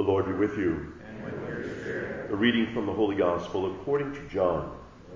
Lord be with you. And with your spirit. A reading from the Holy Gospel according to John.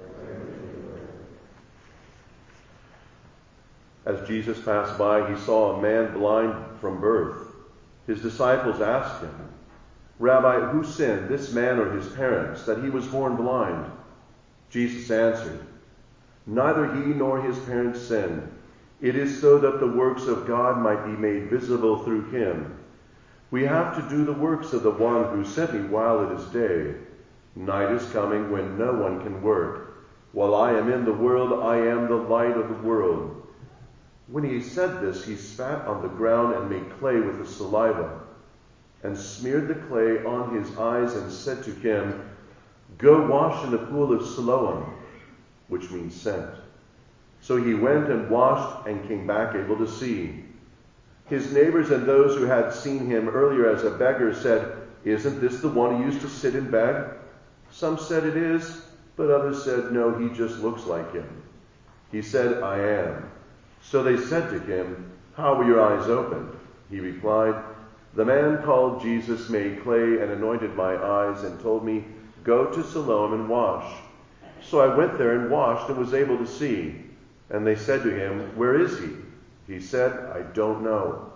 As Jesus passed by, he saw a man blind from birth. His disciples asked him, "Rabbi, who sinned, this man or his parents, that he was born blind?" Jesus answered, "Neither he nor his parents sinned. It is so that the works of God might be made visible through him. We have to do the works of the one who sent me while it is day. Night is coming when no one can work. While I am in the world, I am the light of the world." When he said this, he spat on the ground and made clay with the saliva, and smeared the clay on his eyes and said to him, "Go wash in the pool of Siloam," which means sent. So he went and washed and came back able to see. His neighbors and those who had seen him earlier as a beggar said, "Isn't this the one who used to sit and beg?" Some said it is, but others said, "No, he just looks like him." He said, "I am." So they said to him, "How were your eyes opened?" He replied, "The man called Jesus made clay and anointed my eyes and told me, 'Go to Siloam and wash.' So I went there and washed and was able to see." And they said to him, "Where is he?" He said, "I don't know."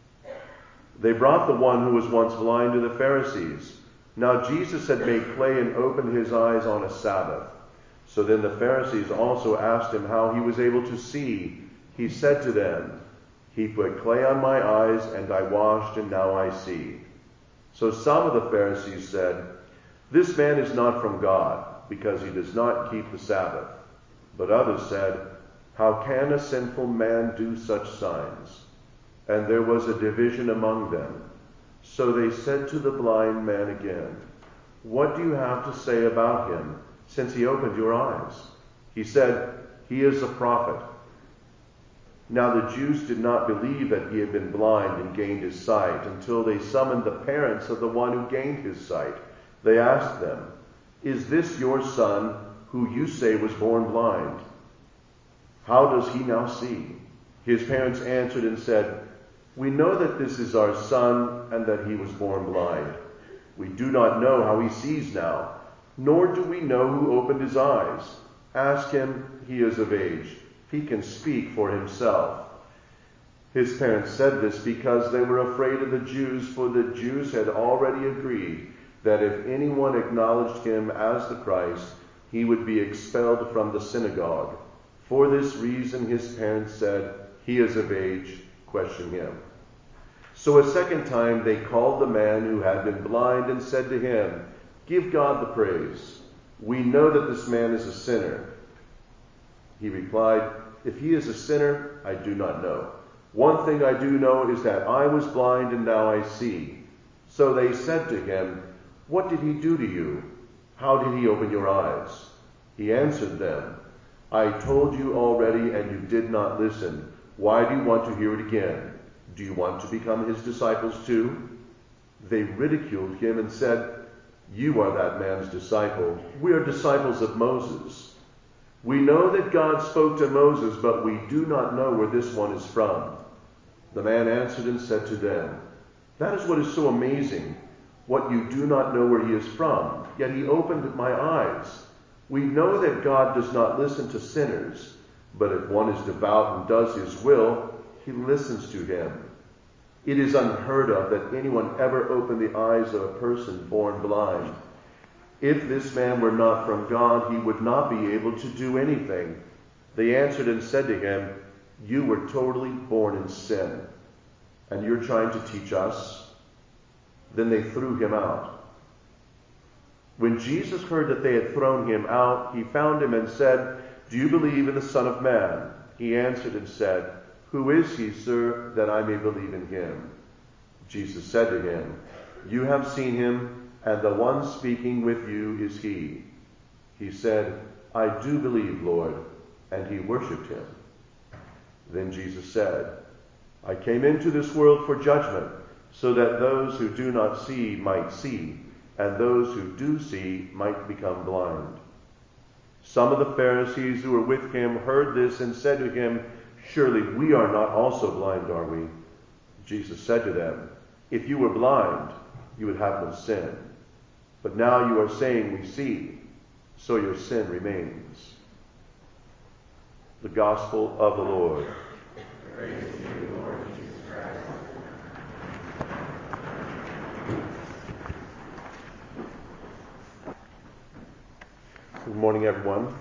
They brought the one who was once blind to the Pharisees. Now Jesus had made clay and opened his eyes on a Sabbath. So then the Pharisees also asked him how he was able to see. He said to them, "He put clay on my eyes, and I washed, and now I see." So some of the Pharisees said, "This man is not from God, because he does not keep the Sabbath." But others said, "How can a sinful man do such signs?" And there was a division among them. So they said to the blind man again, "What do you have to say about him, since he opened your eyes?" He said, "He is a prophet." Now the Jews did not believe that he had been blind and gained his sight until they summoned the parents of the one who gained his sight. They asked them, "Is this your son, who you say was born blind? How does he now see?" His parents answered and said, "We know that this is our son and that he was born blind. We do not know how he sees now, nor do we know who opened his eyes. Ask him, he is of age. He can speak for himself." His parents said this because they were afraid of the Jews, for the Jews had already agreed that if anyone acknowledged him as the Christ, he would be expelled from the synagogue. For this reason his parents said, "He is of age, question him." So a second time they called the man who had been blind and said to him, "Give God the praise. We know that this man is a sinner." He replied, "If he is a sinner, I do not know. One thing I do know is that I was blind and now I see." So they said to him, "What did he do to you? How did he open your eyes?" He answered them, "I told you already and you did not listen. Why do you want to hear it again? Do you want to become his disciples too?" They ridiculed him and said, "You are that man's disciple. We are disciples of Moses. We know that God spoke to Moses, but we do not know where this one is from." The man answered and said to them, "That is what is so amazing, what you do not know where he is from, yet he opened my eyes. We know that God does not listen to sinners, but if one is devout and does his will, he listens to him. It is unheard of that anyone ever opened the eyes of a person born blind. If this man were not from God, he would not be able to do anything." They answered and said to him, "You were totally born in sin, and you're trying to teach us?" Then they threw him out. When Jesus heard that they had thrown him out, he found him and said, "Do you believe in the Son of Man?" He answered and said, "Who is he, sir, that I may believe in him?" Jesus said to him, "You have seen him, and the one speaking with you is he." He said, "I do believe, Lord," and he worshipped him. Then Jesus said, "I came into this world for judgment, so that those who do not see might see, and those who do see might become blind." Some of the Pharisees who were with him heard this and said to him, "Surely we are not also blind, are we?" Jesus said to them, "If you were blind, you would have no sin. But now you are saying we see, so your sin remains. The Gospel of the Lord. Praise to you, Lord Jesus Christ. Good morning, everyone.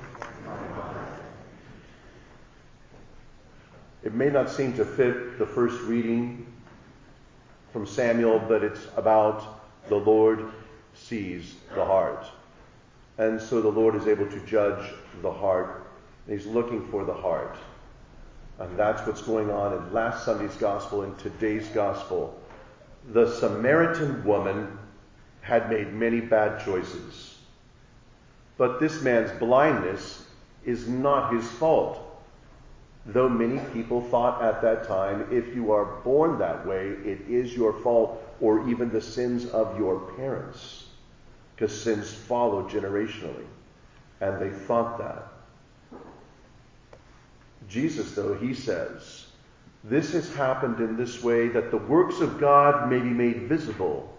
It may not seem to fit the first reading from Samuel, but it's about the Lord sees the heart. And so the Lord is able to judge the heart. And He's looking for the heart. And that's what's going on in last Sunday's gospel and today's gospel. The Samaritan woman had made many bad choices. But this man's blindness is not his fault. Though many people thought at that time, if you are born that way, it is your fault, or even the sins of your parents. Because sins follow generationally. And they thought that. Jesus, though, he says, this has happened in this way that the works of God may be made visible.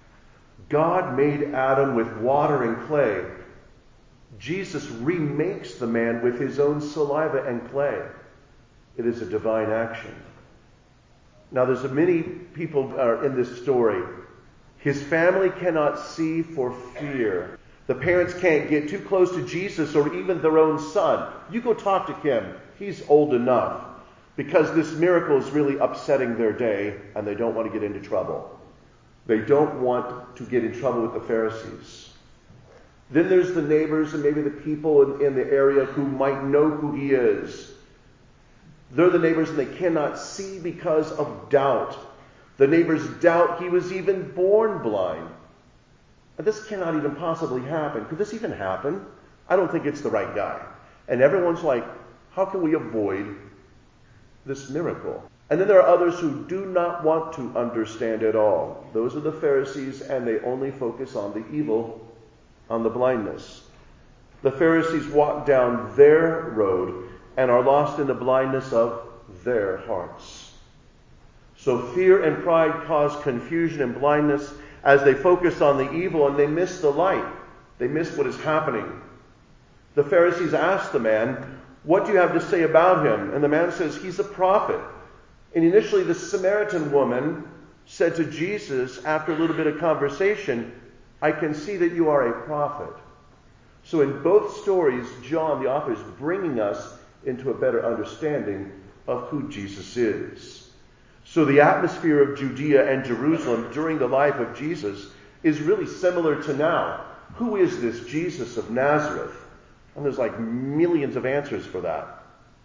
God made Adam with water and clay. Jesus remakes the man with his own saliva and clay. It is a divine action. Now, there's many people in this story. His family cannot see for fear. The parents can't get too close to Jesus or even their own son. You go talk to him. He's old enough. Because this miracle is really upsetting their day, and they don't want to get into trouble. They don't want to get in trouble with the Pharisees. Then there's the neighbors and maybe the people in the area who might know who he is. They're the neighbors and they cannot see because of doubt. The neighbors doubt he was even born blind. And this cannot even possibly happen. Could this even happen? I don't think it's the right guy. And everyone's like, how can we avoid this miracle? And then there are others who do not want to understand at all. Those are the Pharisees, and they only focus on the evil, on the blindness. The Pharisees walk down their road and are lost in the blindness of their hearts. So fear and pride cause confusion and blindness as they focus on the evil and they miss the light. They miss what is happening. The Pharisees ask the man, what do you have to say about him? And the man says, he's a prophet. And initially the Samaritan woman said to Jesus, after a little bit of conversation, I can see that you are a prophet. So in both stories, John, the author, is bringing us into a better understanding of who Jesus is. So the atmosphere of Judea and Jerusalem during the life of Jesus is really similar to now. Who is this Jesus of Nazareth? And there's like millions of answers for that.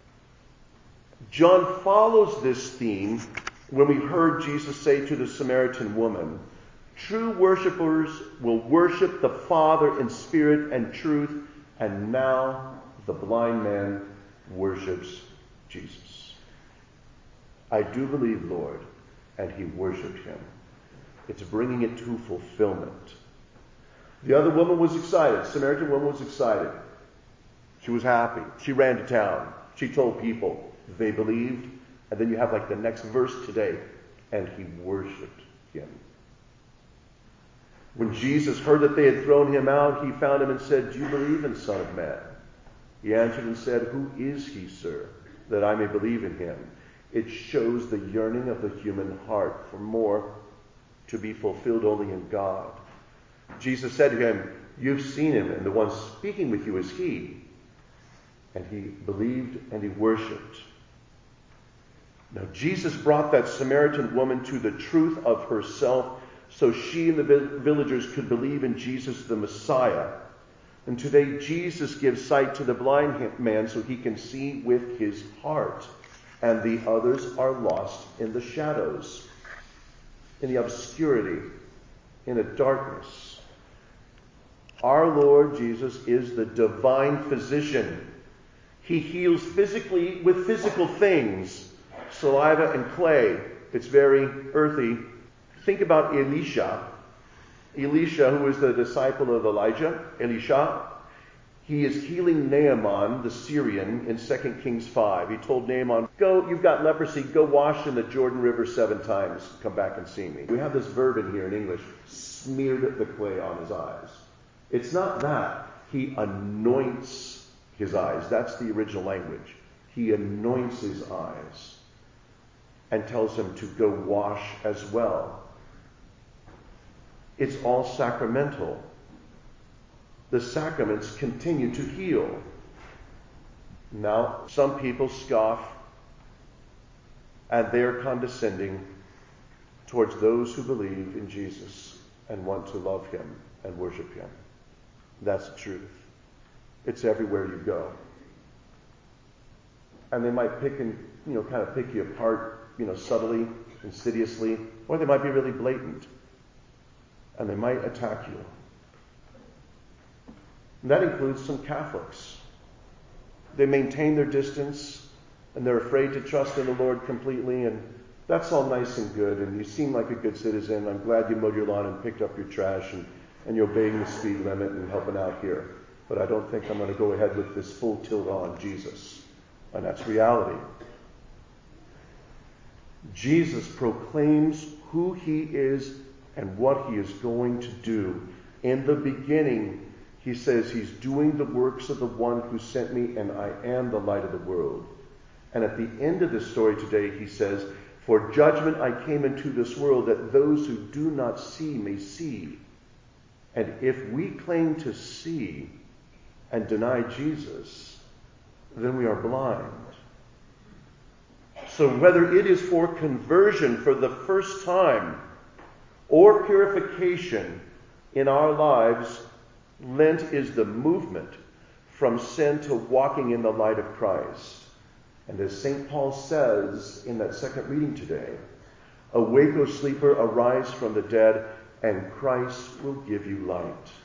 John follows this theme when we heard Jesus say to the Samaritan woman, true worshipers will worship the Father in spirit and truth, and now the blind man worships Jesus. I do believe, Lord, and he worshipped him. It's bringing it to fulfillment. The other woman was excited. The Samaritan woman was excited. She was happy. She ran to town. She told people. They believed. And then you have like the next verse today. And he worshipped him. When Jesus heard that they had thrown him out, he found him and said, do you believe in the Son of Man? He answered and said, who is he, sir, that I may believe in him? It shows the yearning of the human heart for more to be fulfilled only in God. Jesus said to him, you've seen him, and the one speaking with you is he. And he believed and he worshipped. Now Jesus brought that Samaritan woman to the truth of herself so she and the villagers could believe in Jesus the Messiah. And today Jesus gives sight to the blind man so he can see with his heart. And the others are lost in the shadows, in the obscurity, in the darkness. Our Lord Jesus is the divine physician. He heals physically with physical things, saliva and clay. It's very earthy. Think about Elisha. Elisha, who was the disciple of Elijah, Elisha, he is healing Naaman, the Syrian, in 2 Kings 5. He told Naaman, go, you've got leprosy, go wash in the Jordan River 7 times. Come back and see me. We have this verb in here in English, smeared the clay on his eyes. It's not that. He anoints his eyes. That's the original language. He anoints his eyes and tells him to go wash as well. It's all sacramental. The sacraments continue to heal. Now, some people scoff and they're condescending towards those who believe in Jesus and want to love him and worship him. That's the truth. It's everywhere you go. And they might pick and, kind of pick you apart, subtly, insidiously, or they might be really blatant. And they might attack you. And that includes some Catholics. They maintain their distance, and they're afraid to trust in the Lord completely, and that's all nice and good, and you seem like a good citizen. I'm glad you mowed your lawn and picked up your trash, and you're obeying the speed limit and helping out here. But I don't think I'm going to go ahead with this full tilt on Jesus. And that's reality. Jesus proclaims who he is and what he is going to do. In the beginning, he says he's doing the works of the one who sent me, and I am the light of the world. And at the end of this story today, he says, for judgment I came into this world, that those who do not see may see. And if we claim to see and deny Jesus, then we are blind. So whether it is for conversion for the first time or purification in our lives, Lent is the movement from sin to walking in the light of Christ. And as St. Paul says in that second reading today, awake, O sleeper, arise from the dead, and Christ will give you light.